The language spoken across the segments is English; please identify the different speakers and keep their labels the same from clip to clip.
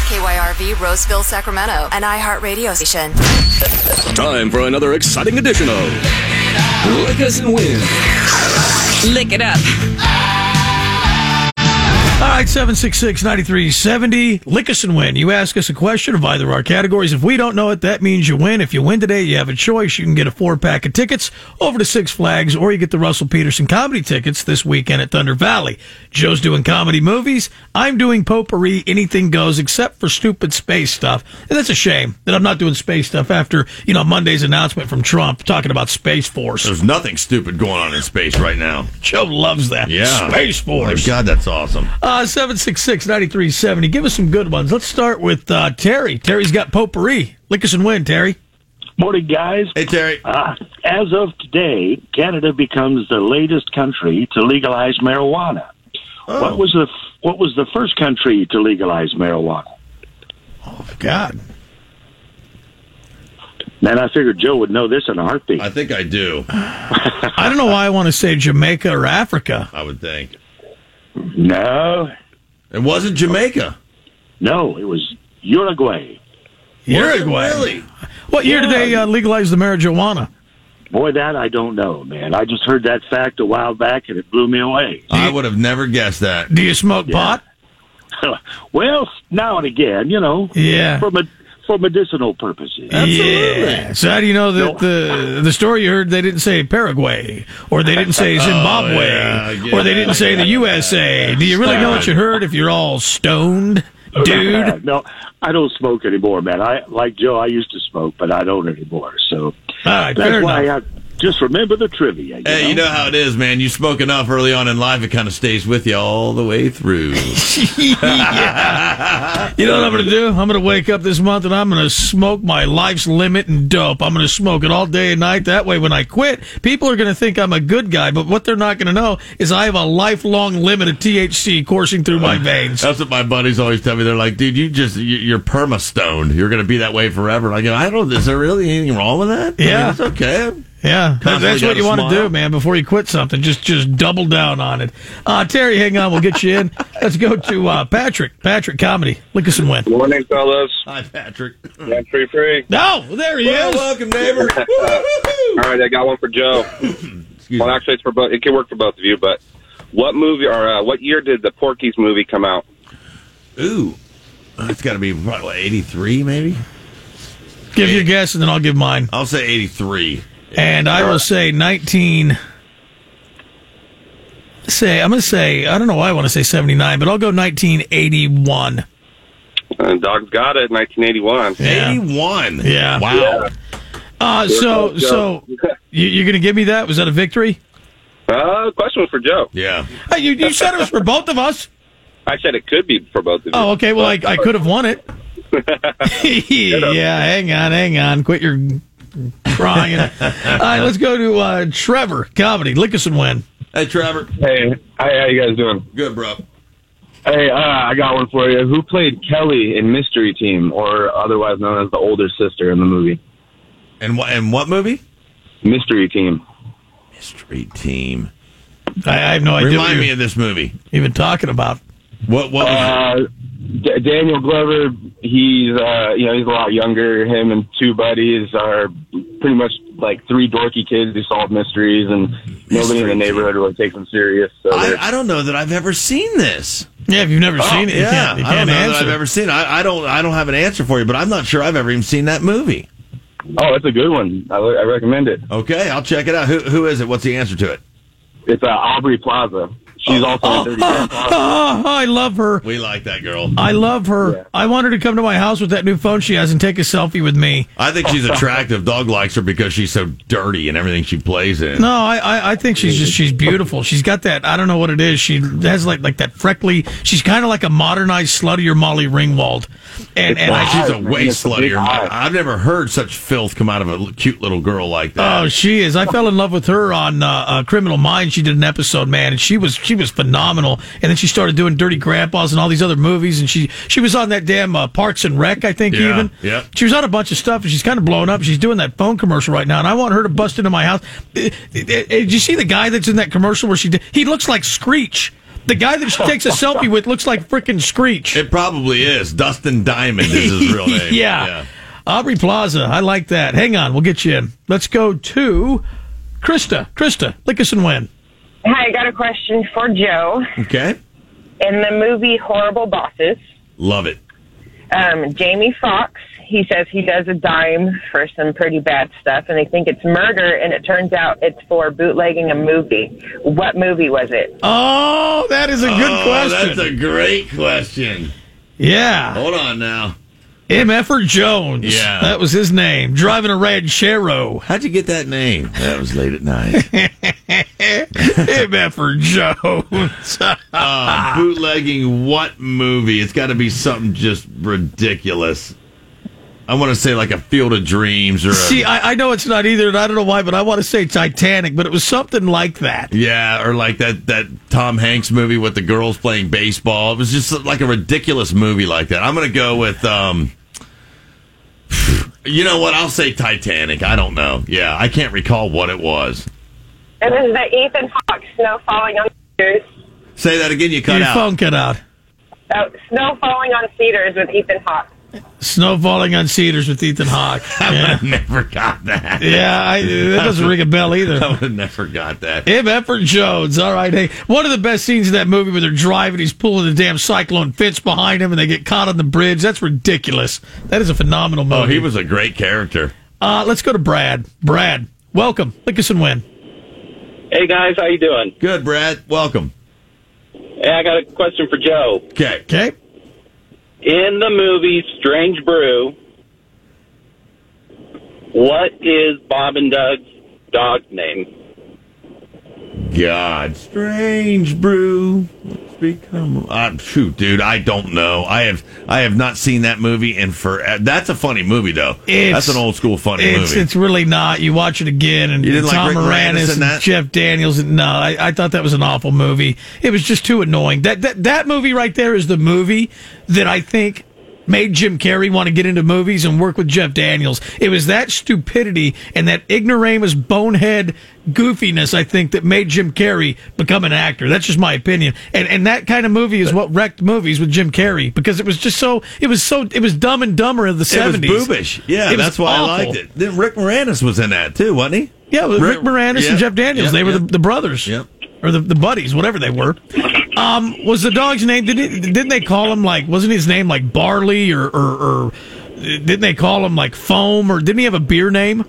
Speaker 1: KYRV, Roseville, Sacramento, an iHeartRadio station.
Speaker 2: Time for another exciting edition of Lick Us and Win.
Speaker 3: Lick it up.
Speaker 4: All right, 766-9370. Lick us and win. You ask us a question of either our categories. If we don't know it, that means you win. If you win today, you have a choice. You can get a 4-pack of tickets over to Six Flags, or you get the Russell Peterson comedy tickets this weekend at Thunder Valley. Joe's doing comedy movies. I'm doing potpourri. Anything goes except for stupid space stuff. And that's a shame that I'm not doing space stuff after, Monday's announcement from Trump talking about Space Force.
Speaker 5: There's nothing stupid going on in space right now.
Speaker 4: Joe loves that.
Speaker 5: Yeah.
Speaker 4: Space Force.
Speaker 5: Oh my God, that's awesome.
Speaker 4: 766-9370. Give us some good ones. Let's start with Terry. Terry's got potpourri. Lick us and win, Terry.
Speaker 6: Morning, guys.
Speaker 5: Hey, Terry.
Speaker 6: As of today, Canada becomes the latest country to legalize marijuana.
Speaker 5: Oh.
Speaker 6: What was the first country to legalize marijuana?
Speaker 4: Oh, God.
Speaker 6: Man, I figured Joe would know this in a heartbeat.
Speaker 5: I think I do.
Speaker 4: I don't know why I want to say Jamaica or Africa.
Speaker 5: I would think.
Speaker 6: No.
Speaker 5: It wasn't Jamaica.
Speaker 6: No, it was Uruguay.
Speaker 4: Uruguay?
Speaker 5: Really?
Speaker 4: What year did they legalize the marijuana?
Speaker 6: Boy, that I don't know, man. I just heard that fact a while back, and it blew me away.
Speaker 5: I would have never guessed that.
Speaker 4: Do you smoke pot?
Speaker 6: Well, now and again,
Speaker 4: Yeah.
Speaker 6: for medicinal purposes.
Speaker 4: Yeah. So how do you know that the story you heard, they didn't say Paraguay, or they didn't say Zimbabwe, or they didn't say the USA? Do you really know what you heard if you're all stoned, dude?
Speaker 6: No, I don't smoke anymore, man. Like Joe, I used to smoke, but I don't anymore. So
Speaker 4: all right,
Speaker 6: that's why I just remember the trivia.
Speaker 5: You know how it is, man. You smoke enough early on in life, it kind of stays with you all the way through.
Speaker 4: Yeah. You know what I'm going to do? I'm going to wake up this month and I'm going to smoke my life's limit and dope. I'm going to smoke it all day and night. That way, when I quit, people are going to think I'm a good guy. But what they're not going to know is I have a lifelong limit of THC coursing through my veins.
Speaker 5: That's what my buddies always tell me. They're like, dude, you're perma-stoned. You're going to be that way forever. And I go, I don't, is there really anything wrong with that?
Speaker 4: Yeah.
Speaker 5: I mean, it's okay.
Speaker 4: Yeah, that's what you want to do, man, before you quit something. Just double down on it. Terry, hang on. We'll get you in. Let's go to Patrick. Patrick, comedy. Lick us and win.
Speaker 7: Morning, fellas.
Speaker 5: Hi, Patrick.
Speaker 7: Free.
Speaker 4: No, there he is.
Speaker 5: Welcome, neighbor.
Speaker 7: All right, I got one for Joe. Well, actually, it's for both. It can work for both of you, but what movie or what year did the Porky's movie come out?
Speaker 5: Ooh. It's got to be, what, 83, maybe?
Speaker 4: Give your guess, and then I'll give mine.
Speaker 5: I'll say 83.
Speaker 4: And I will say I'm going to say, I don't know why I want to say 79, but I'll go 1981.
Speaker 7: Dog's got it, 1981.
Speaker 4: Yeah.
Speaker 5: 81?
Speaker 4: Yeah.
Speaker 5: Wow.
Speaker 4: So you're going to give me that? Was that a victory?
Speaker 7: The question was for Joe.
Speaker 5: Yeah.
Speaker 4: Hey, you said it was for both of us.
Speaker 7: I said it could be for both of you.
Speaker 4: Oh, okay. Well, I could have won it. Yeah, hang on. Quit your crying. All right, let's go to Trevor, comedy. Lick us and win.
Speaker 5: Hey, Trevor.
Speaker 8: Hey, how you guys doing?
Speaker 5: Good, bro.
Speaker 8: Hey, I got one for you. Who played Kelly in Mystery Team, or otherwise known as the older sister in the movie?
Speaker 5: And what movie?
Speaker 8: Mystery Team.
Speaker 5: Mystery Team.
Speaker 4: I have no idea.
Speaker 5: Remind me of this movie.
Speaker 4: Even talking about.
Speaker 5: What was it?
Speaker 8: Daniel Glover, he's a lot younger. Him and two buddies are pretty much like three dorky kids who solve mysteries, and nobody in the neighborhood really takes them serious. So
Speaker 5: I don't know that I've ever seen this.
Speaker 4: Yeah, if you've never seen it, you can't
Speaker 5: I don't know
Speaker 4: answer.
Speaker 5: that I've ever seen it. I don't have an answer for you, but I'm not sure I've ever even seen that movie.
Speaker 8: Oh, it's a good one. I recommend it.
Speaker 5: Okay, I'll check it out. Who is it? What's the answer to it?
Speaker 8: It's Aubrey Plaza. She's also in Dirty Grandpa.
Speaker 4: I love her.
Speaker 5: We like that girl.
Speaker 4: I love her. Yeah. I want her to come to my house with that new phone she has and take a selfie with me.
Speaker 5: I think she's attractive. Dog likes her because she's so dirty and everything she plays in.
Speaker 4: No, I think she's beautiful. She's got that, I don't know what it is. She has like that freckly, she's kind of like a modernized sluttier Molly Ringwald. And
Speaker 5: she's a way sluttier. I've never heard such filth come out of a cute little girl like that.
Speaker 4: Oh, she is. I fell in love with her on Criminal Minds. She did an episode, man, and she was phenomenal. And then she started doing Dirty Grandpas and all these other movies, and she was on that damn Parks and Rec, I think, even.
Speaker 5: Yeah.
Speaker 4: She was on a bunch of stuff, and she's kind of blowing up. She's doing that phone commercial right now, and I want her to bust into my house. Did you see the guy that's in that commercial where he looks like Screech? The guy that she takes a selfie with looks like frickin' Screech.
Speaker 5: It probably is. Dustin Diamond is his real name.
Speaker 4: Yeah. Aubrey Plaza. I like that. Hang on. We'll get you in. Let's go to Krista. Krista, lick us and win.
Speaker 9: Hi, I got a question for Joe.
Speaker 5: Okay.
Speaker 9: In the movie Horrible Bosses,
Speaker 5: Love it.
Speaker 9: Jamie Foxx, he says he does a dime for some pretty bad stuff, and they think it's murder, and it turns out it's for bootlegging a movie. What movie was it?
Speaker 4: Oh, that is a good question.
Speaker 5: That's a great question.
Speaker 4: Yeah.
Speaker 5: Hold on now.
Speaker 4: M. Effort Jones.
Speaker 5: Yeah.
Speaker 4: That was his name. Driving a red Chero.
Speaker 5: How'd you get that name? That was late at night.
Speaker 4: M. Effort Jones.
Speaker 5: Bootlegging what movie? It's got to be something just ridiculous. I want to say like a Field of Dreams or
Speaker 4: See, I know it's not either, and I don't know why, but I want to say Titanic, but it was something like that.
Speaker 5: Yeah, or like that Tom Hanks movie with the girls playing baseball. It was just like a ridiculous movie like that. I'm going to go with, you know what? I'll say Titanic. I don't know. Yeah, I can't recall what it was.
Speaker 9: It was the Ethan Hawke Snow Falling on Cedars.
Speaker 5: Say that again. You cut
Speaker 4: Your
Speaker 5: out.
Speaker 4: phone cut out.
Speaker 9: Snow Falling on Cedars with Ethan Hawke.
Speaker 4: Snow Falling on Cedars with Ethan Hawke.
Speaker 5: I would
Speaker 4: Yeah,
Speaker 5: have never got that.
Speaker 4: that doesn't ring a bell either.
Speaker 5: I would have never got that.
Speaker 4: M. Effort Jones. All right. Hey, one of the best scenes in that movie where they're driving, he's pulling the damn cyclone fence behind him and they get caught on the bridge. That's ridiculous. That is a phenomenal movie.
Speaker 5: Oh, he was a great character.
Speaker 4: Let's go to Brad. Brad, welcome. Lick us and win.
Speaker 10: Hey guys, how you doing?
Speaker 5: Good, Brad. Welcome.
Speaker 10: Hey, I got a question for Joe.
Speaker 5: Okay.
Speaker 4: Okay.
Speaker 10: In the movie Strange Brew, what is Bob and Doug's dog's name?
Speaker 5: God, Strange Brew. Let's become. Shoot, dude, I don't know. I have not seen that movie in forever. That's a funny movie, though. That's an old school funny movie.
Speaker 4: It's really not. You watch it again, and
Speaker 5: You didn't
Speaker 4: Tom
Speaker 5: like Rick Moranis
Speaker 4: Moranis
Speaker 5: in that?
Speaker 4: and Jeff Daniels. No, I thought that was an awful movie. It was just too annoying. That movie right there is the movie that I think made Jim Carrey want to get into movies and work with Jeff Daniels. It was that stupidity and that ignoramus, bonehead goofiness, I think, that made Jim Carrey become an actor. That's just my opinion. And that kind of movie is what wrecked movies with Jim Carrey, because it was just it was Dumb and Dumber of the 70s.
Speaker 5: It was boobish. Yeah, that's why I liked it. Then Rick Moranis was in that, too, wasn't he?
Speaker 4: Yeah, with Rick Moranis and Jeff Daniels. They were the brothers.
Speaker 5: Yep.
Speaker 4: Or the buddies, whatever they were. Was the dog's name, didn't they call him, like, wasn't his name like Barley or didn't they call him like Foam, or didn't he have a beer name?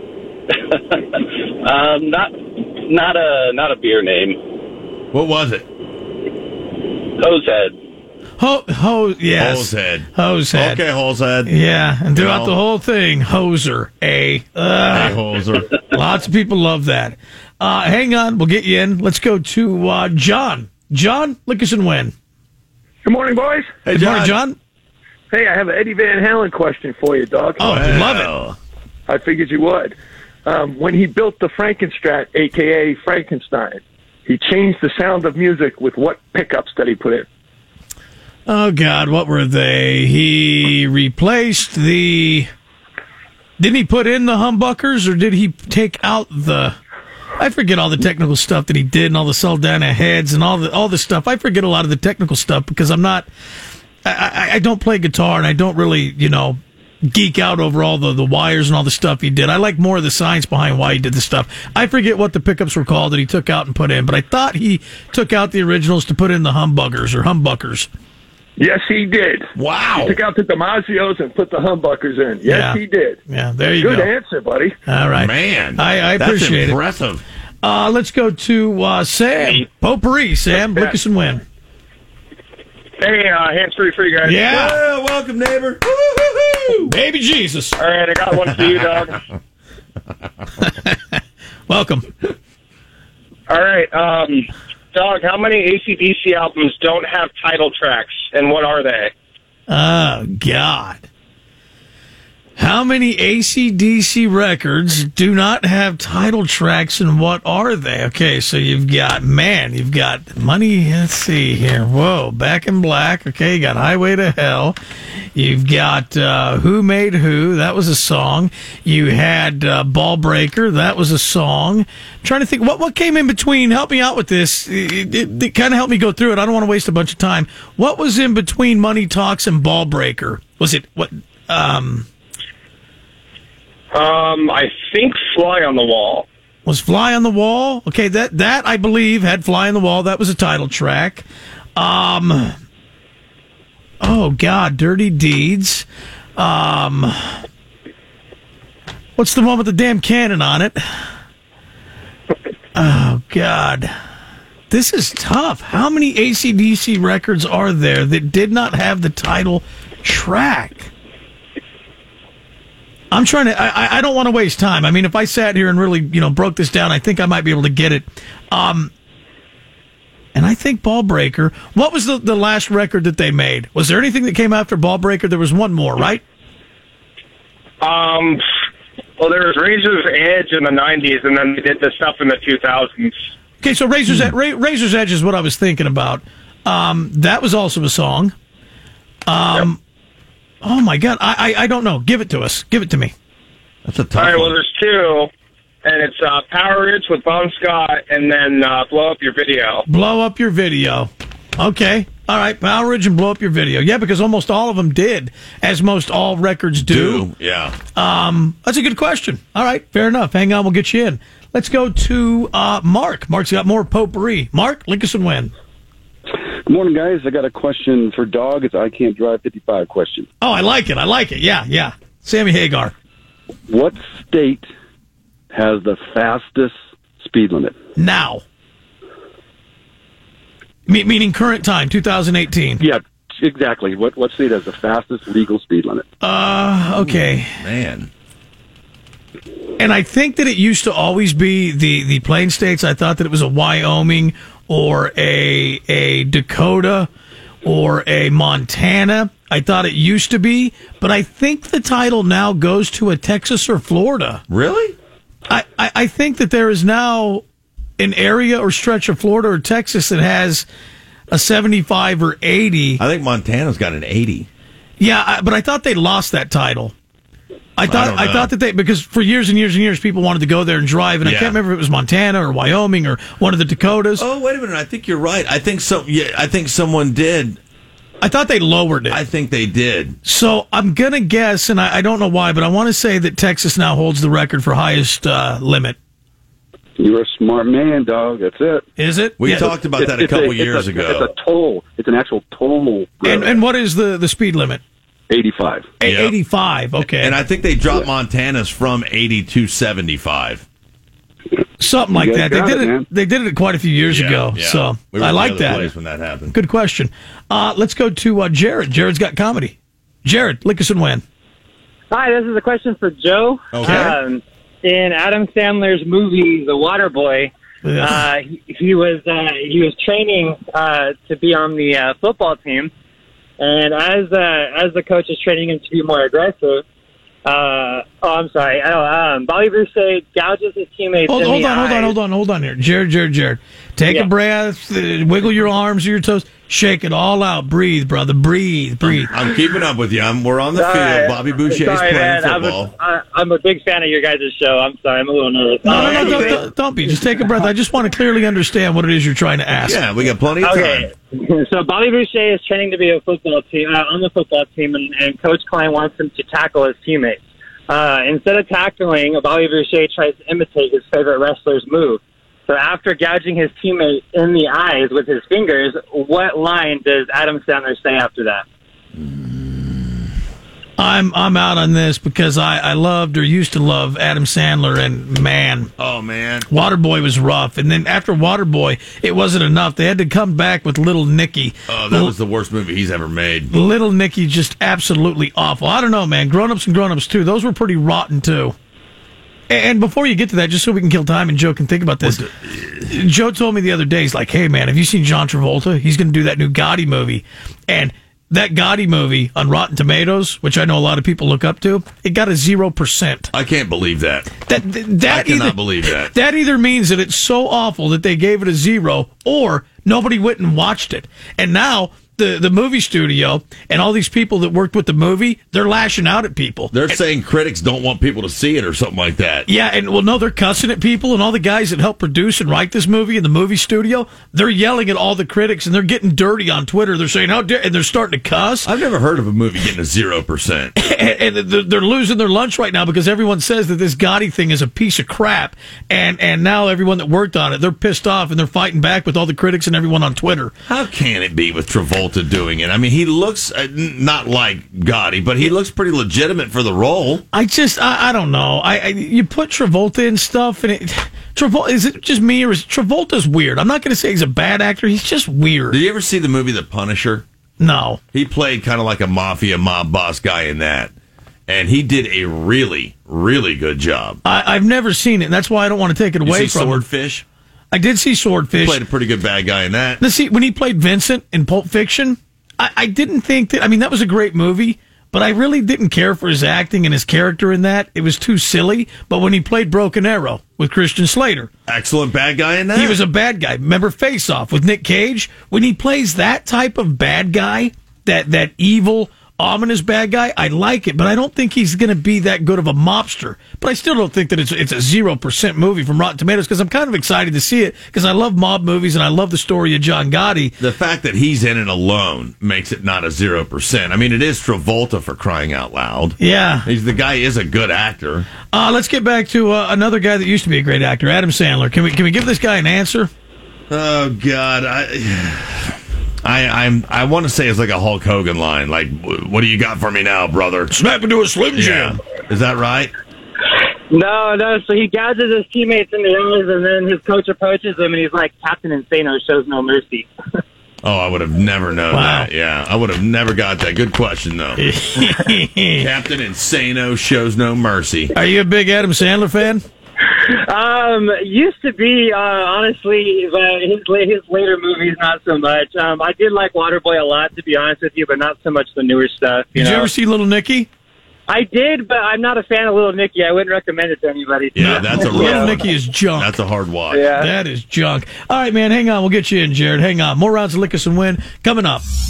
Speaker 10: Not a beer name.
Speaker 5: What was it?
Speaker 10: Hosehead.
Speaker 5: Yes.
Speaker 4: Hosehead.
Speaker 5: Okay, Hosehead.
Speaker 4: Yeah, and throughout the whole thing, Hoser.
Speaker 5: Hey, Hoser.
Speaker 4: Lots of people love that. Hang on, we'll get you in. Let's go to John. John, lick us and win.
Speaker 11: Good morning, boys.
Speaker 5: Hey,
Speaker 4: Good morning, John.
Speaker 11: Hey, I have an Eddie Van Halen question for you, dog.
Speaker 4: Oh, love it.
Speaker 11: I figured you would. When he built the Frankenstrat, a.k.a. Frankenstein, he changed the sound of music with what pickups that he put in?
Speaker 4: Oh, God, what were they? He replaced the... Didn't he put in the humbuckers, or did he take out the... I forget all the technical stuff that he did, and all the Saldana heads and all the stuff. I forget a lot of the technical stuff because I'm not... I don't play guitar, and I don't really, geek out over all the wires and all the stuff he did. I like more of the science behind why he did the stuff. I forget what the pickups were called that he took out and put in, but I thought he took out the originals to put in the humbuckers or humbuckers.
Speaker 11: Yes, he did.
Speaker 5: Wow.
Speaker 11: He took out the Damasio's and put the humbuckers in. Yes, he did.
Speaker 4: Yeah, there you go.
Speaker 11: Good answer, buddy.
Speaker 4: All right.
Speaker 5: Man,
Speaker 4: I appreciate
Speaker 5: that's impressive.
Speaker 4: it. Let's go to Sam. Potpourri, Sam. Lick us and win.
Speaker 12: Hey, hands-free for you guys.
Speaker 4: Yeah.
Speaker 5: Welcome, neighbor.
Speaker 4: Woo-hoo-hoo. Baby Jesus.
Speaker 12: All right, I got one for you, dog.
Speaker 4: Welcome.
Speaker 12: All right, dog, how many AC/DC albums don't have title tracks, and what are they?
Speaker 4: Oh, God. How many AC/DC records do not have title tracks, and what are they? Okay, so you've got Money. Let's see here. Whoa, Back in Black. Okay, you got Highway to Hell. You've got Who Made Who. That was a song. You had Ball Breaker. That was a song. I'm trying to think what came in between. Help me out with this. It kind of helped me go through it. I don't want to waste a bunch of time. What was in between Money Talks and Ball Breaker? Was it what?
Speaker 12: I think Fly on the Wall.
Speaker 4: Was Fly on the Wall? Okay, that I believe had Fly on the Wall. That was a title track. Oh God, Dirty Deeds. What's the one with the damn cannon on it? Oh God. This is tough. How many AC/DC records are there that did not have the title track? I'm trying to. I don't want to waste time. I mean, if I sat here and really, broke this down, I think I might be able to get it. And I think Ball Breaker. What was the last record that they made? Was there anything that came after Ball Breaker? There was one more, right?
Speaker 12: Well, there was Razor's Edge in the 90s, and then they did the stuff in the 2000s.
Speaker 4: Okay, so Razor's Edge is what I was thinking about. That was also a song. Yep. Oh, my God. I don't know. Give it to us. Give it to me.
Speaker 5: That's a tough
Speaker 12: one. All right, well,
Speaker 5: one.
Speaker 12: there's two, and it's Power Rich with Bon Scott, and then Blow Up Your Video.
Speaker 4: Blow Up Your Video. Okay. All right, Power Rich and Blow Up Your Video. Yeah, because almost all of them did, as most all records do.
Speaker 5: Yeah.
Speaker 4: That's a good question. All right, fair enough. Hang on, we'll get you in. Let's go to Mark. Mark's got more potpourri. Mark, Lincoln Win.
Speaker 13: Good morning, guys. I got a question for Dog. It's I Can't Drive 55 question.
Speaker 4: Oh, I like it. Yeah. Sammy Hagar.
Speaker 13: What state has the fastest speed limit?
Speaker 4: Now. Meaning current time, 2018.
Speaker 13: Yeah, exactly. What state has the fastest legal speed limit?
Speaker 4: Okay.
Speaker 5: Ooh, man.
Speaker 4: And I think that it used to always be the Plain States. I thought that it was a Wyoming or a Dakota or a Montana. I thought it used to be, but I think the title now goes to a Texas or Florida.
Speaker 5: Really?
Speaker 4: I think that there is now an area or stretch of Florida or Texas that has a 75 or 80.
Speaker 5: I think Montana's got an 80.
Speaker 4: Yeah, but I thought they lost that title. I thought that because for years and years and years people wanted to go there and drive, and I can't remember if it was Montana or Wyoming or one of the Dakotas.
Speaker 5: Oh, wait a minute! I think you're right. I think someone did.
Speaker 4: I thought they lowered it.
Speaker 5: I think they did.
Speaker 4: So I'm gonna guess, and I don't know why, but I want to say that Texas now holds the record for highest limit.
Speaker 13: You're a smart man, Dog. That's it.
Speaker 4: Is it?
Speaker 5: We talked about that a couple years ago.
Speaker 13: It's a toll. It's an actual toll.
Speaker 4: And what is the speed limit?
Speaker 13: 85.
Speaker 4: 85, okay.
Speaker 5: And I think they dropped Montana's from 80 to 75.
Speaker 4: Something like that. They did it quite a few years ago.
Speaker 5: Yeah.
Speaker 4: So
Speaker 5: we were
Speaker 4: I like
Speaker 5: in the other
Speaker 4: that.
Speaker 5: place when that happened.
Speaker 4: Good question. Let's go to Jared. Jared's got comedy. Jared, Lickerson Win.
Speaker 14: Hi, this is a question for Joe.
Speaker 4: Okay.
Speaker 14: In Adam Sandler's movie, The Waterboy, he was training to be on the football team. And as the coach is training him to be more aggressive, Bobby Boucher gouges his teammates in the eyes.
Speaker 4: Hold on here. Jared. Take a breath, wiggle your arms or your toes, shake it all out. Breathe, brother. Breathe.
Speaker 5: I'm keeping up with you. We're on the field. Bobby Boucher is playing football.
Speaker 14: I'm a big fan of your guys' show. I'm sorry. I'm a little nervous.
Speaker 4: No, don't be. Just take a breath. I just want to clearly understand what it is you're trying to ask.
Speaker 5: Yeah, we got plenty of time.
Speaker 14: So Bobby Boucher is training to be a football team on the football team, and Coach Klein wants him to tackle his teammates. Instead of tackling, Bobby Boucher tries to imitate his favorite wrestler's move. So after gouging his teammate in the eyes with his fingers, what line does Adam Sandler say after that?
Speaker 4: I'm out on this because I loved or used to love Adam Sandler, and man, Waterboy was rough. And then after Waterboy, it wasn't enough. They had to come back with Little Nicky.
Speaker 5: Oh, that was the worst movie he's ever made.
Speaker 4: Little Nicky, just absolutely awful. I don't know, man. Grown-Ups and Grown-Ups 2, those were pretty rotten too. And before you get to that, just so we can kill time and Joe can think about this, Joe told me the other day, he's like, hey, man, have you seen John Travolta? He's going to do that new Gotti movie. And that Gotti movie on Rotten Tomatoes, which I know a lot of people look up to, it got a 0%.
Speaker 5: I can't believe that. I cannot believe that.
Speaker 4: That either means that it's so awful that they gave it a 0, or nobody went and watched it. And now the movie studio and all these people that worked with the movie, they're lashing out at people.
Speaker 5: They're saying critics don't want people to see it or something like that.
Speaker 4: Yeah, and well, no, they're cussing at people, and all the guys that helped produce and write this movie in the movie studio, they're yelling at all the critics, and they're getting dirty on Twitter. They're saying, how dare, and they're starting to cuss.
Speaker 5: I've never heard of a movie getting a 0%.
Speaker 4: and they're losing their lunch right now because everyone says that this Gotti thing is a piece of crap, and now everyone that worked on it, they're pissed off, and they're fighting back with all the critics and everyone on Twitter.
Speaker 5: How can it be with Travolta doing it? I mean, he looks not like Gotti, but he looks pretty legitimate for the role.
Speaker 4: I don't know. You put Travolta in stuff, and Travolta, is it just me, or is Travolta's weird? I'm not going to say he's a bad actor. He's just weird.
Speaker 5: Did you ever see the movie The Punisher?
Speaker 4: No.
Speaker 5: He played kind of like a mafia mob boss guy in that, and he did a really, really good job.
Speaker 4: I've never seen it, and that's why I don't want to take it away
Speaker 5: you see
Speaker 4: from
Speaker 5: Swordfish?
Speaker 4: I did see Swordfish.
Speaker 5: He played a pretty good bad guy in that.
Speaker 4: Let's see, when he played Vincent in Pulp Fiction, I didn't think that, I mean, that was a great movie, but I really didn't care for his acting and his character in that. It was too silly. But when he played Broken Arrow with Christian Slater,
Speaker 5: excellent bad guy in that.
Speaker 4: He was a bad guy. Remember Face Off with Nick Cage? When he plays that type of bad guy, that evil, ominous bad guy, I like it, but I don't think he's going to be that good of a mobster. But I still don't think that it's a 0% movie from Rotten Tomatoes, because I'm kind of excited to see it, because I love mob movies and I love the story of John Gotti.
Speaker 5: The fact that he's in it alone makes it not a 0%. I mean, it is Travolta, for crying out loud.
Speaker 4: Yeah.
Speaker 5: The guy is a good actor.
Speaker 4: Let's get back to another guy that used to be a great actor, Adam Sandler. Can we give this guy an answer?
Speaker 5: Oh, God. I want to say it's like a Hulk Hogan line, like, what do you got for me now, brother?
Speaker 4: Snap into a Slim Jim.
Speaker 5: Yeah. Is that right?
Speaker 14: No. So he gouges his teammates in the eyes, and then his coach approaches him, and he's like, Captain Insano shows no mercy.
Speaker 5: Oh, I would have never known that. Yeah, I would have never got that. Good question, though. Captain Insano shows no mercy.
Speaker 4: Are you a big Adam Sandler fan?
Speaker 14: Used to be, honestly, but his later movies, not so much. I did like Waterboy a lot, to be honest with you, but not so much the newer stuff.
Speaker 4: Did you ever see Little Nicky?
Speaker 14: I did, but I'm not a fan of Little Nicky. I wouldn't recommend it to anybody.
Speaker 5: Yeah, that's a rough
Speaker 4: Little Nicky is junk.
Speaker 5: That's a hard watch.
Speaker 14: Yeah.
Speaker 4: That is junk. All right, man, hang on. We'll get you in, Jared. Hang on. More rounds of Lick Us and Win coming up.